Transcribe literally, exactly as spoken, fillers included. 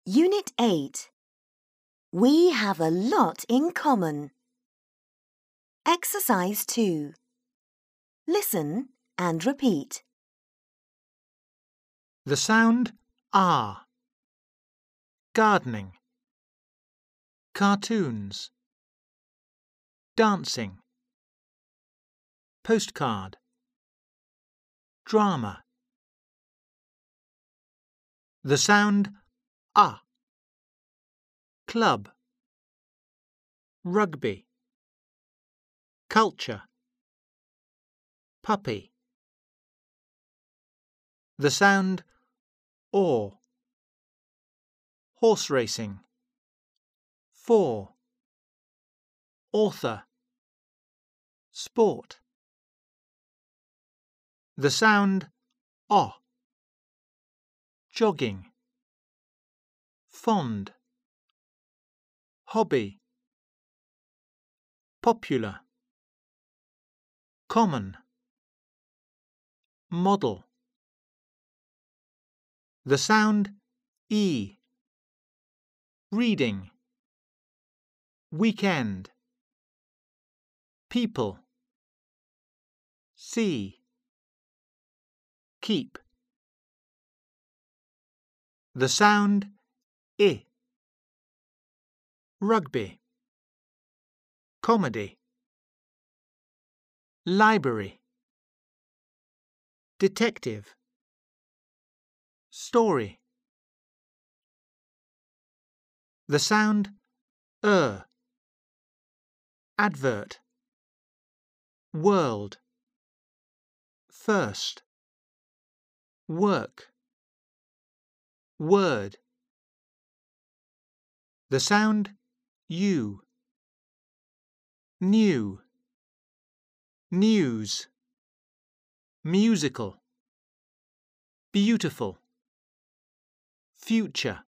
Unit eight. We have a lot in common. Exercise two. Listen and repeat. The sound R. Gardening. Cartoons. Dancing. Postcard. Drama. The sound A. Club. Rugby. Culture. Puppy. The sound O. Horse racing. For. Author. Sport. The sound O. Jogging. Fond. Hobby. Popular. Common. Model. The sound E. Reading. Weekend. People. See. Keep. The sound I. Rugby. Comedy. Library. Detective. Story. The sound er. Advert. World. First. Work. Word. The sound U. New. News. Musical. Beautiful. Future.